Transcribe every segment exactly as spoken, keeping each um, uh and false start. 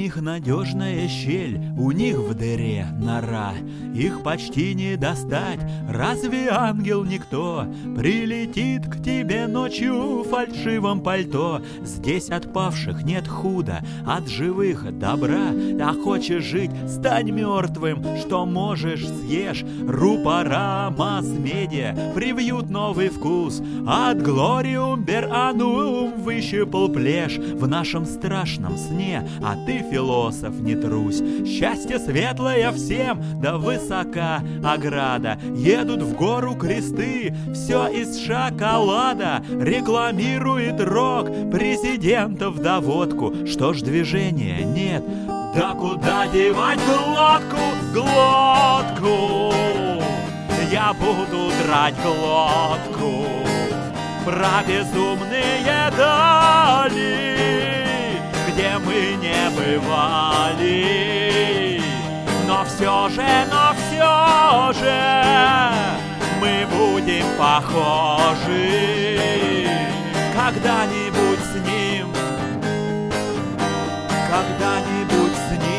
них надежная щель, у них в дыре нора. Их почти не достать, разве ангел никто? Прилетит к тебе ночью в фальшивом пальто. Здесь от павших нет худа, от живых добра. А хочешь жить, стань мертвым, что можешь съешь. Рупора масс-медиа привьют новый вкус. От глориум бер анум выщипал плешь в нашем страшном сне, а ты, философ, не трусь. Счастье светлое всем, да высока ограда. Едут в гору кресты, все из шоколада. Рекламирует рок президентов да водку. Что ж движения нет? Да куда девать глотку, глотку? Я буду драть глотку про безумные дали, где мы не бывали. Но все же, но все же мы будем похожи когда-нибудь с ним, когда-нибудь с ним.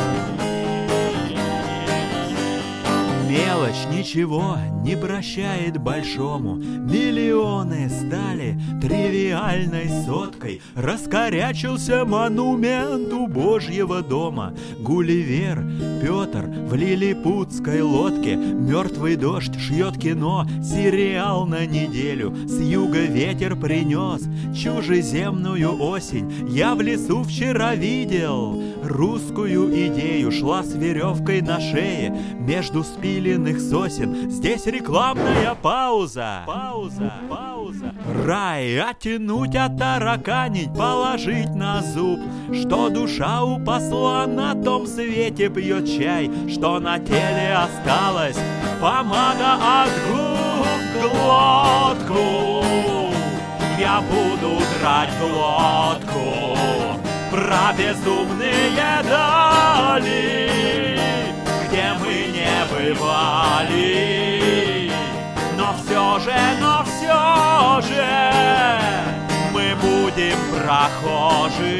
Мелочь ничего не прощает большому. Миллионы стали тривиальной соткой. Раскорячился монумент у Божьего дома. Гулливер, Петр в лилипутской лодке. Мертвый дождь шьет кино, сериал на неделю. С юга ветер принес чужеземную осень. Я в лесу вчера видел русскую идею. Шла с веревкой на шее между спиленных сосен. Здесь рекламная пауза. Пауза, пауза. Рай оттянуть, оттараканить, положить на зуб. Что душа у посла на том свете пьет чай. Что на теле осталась помада от губ. Глотку я буду драть глотку про безумные дали, где мы не бывали. Но все же, но все же мы будем прохожи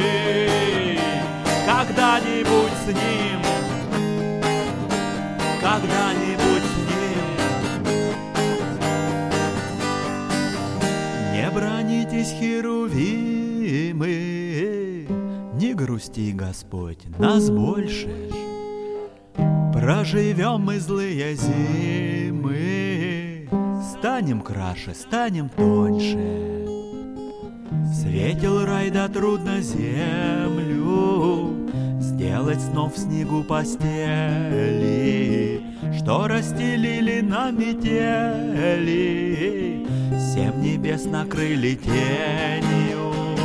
когда-нибудь с ним, когда-нибудь с ним. Не бранитесь, херувимы, не грусти, Господь, нас больше. Проживем мы злые зимы, станем краше, станем тоньше. Светил рай, да трудно землю сделать снов в снегу постели, что расстелили на метели, семь небес накрыли тенью.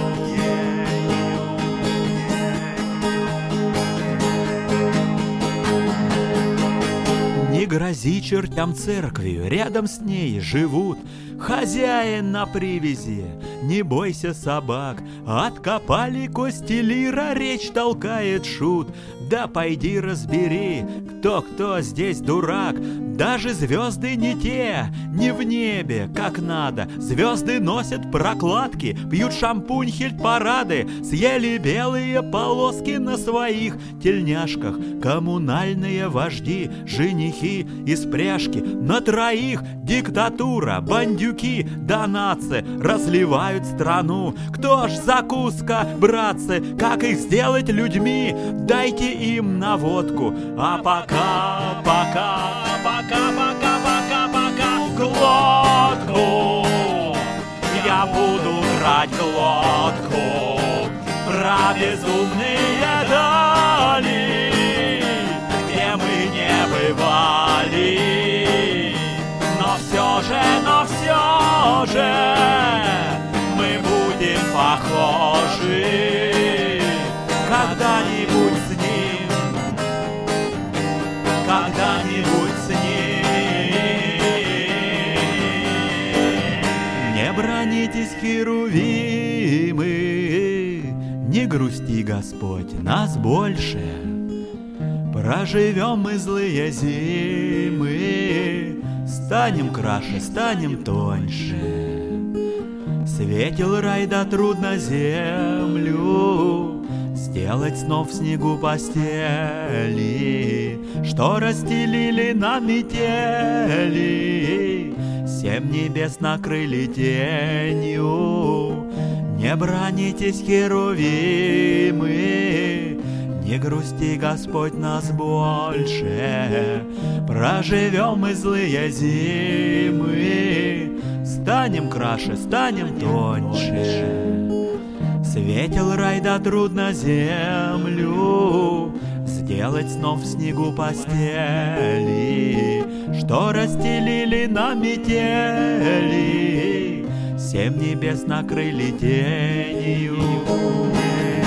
Не грози чертям церкви, рядом с ней живут хозяин на привязи. Не бойся собак, откопали кости лира, речь толкает шут. Да пойди разбери, кто-кто здесь дурак. Даже звезды не те, не в небе, как надо. Звезды носят прокладки, пьют шампунь хит-парады, съели белые полоски на своих тельняшках. Коммунальные вожди, женихи из пряжки. На троих диктатура, бандюки, донатцы разливают страну. Кто ж закуска, братцы, как их сделать людьми? Дайте им наводку. А пока, пока, пока, пока, пока, пока глотку я буду драть глотку про безумные дали, где мы не бывали. Но все же, но все же мы будем похожи когда-нибудь с ним, когда-нибудь с ним. Не бранитесь, херувимы, не грусти, Господь, нас больше. Проживем мы злые зимы, станем краше, станем тоньше. Светил рай, да трудно землю сделать снов в снегу постели, что расстелили на метели. Семь небес накрыли тенью. Не бранитесь, херувимы, не грусти, Господь, нас больше. Проживем мы злые зимы, станем краше, станем тоньше. Светил рай, да трудно землю сделать снов в снегу постели, что расстелили на метели. Семь небес накрыли тенью.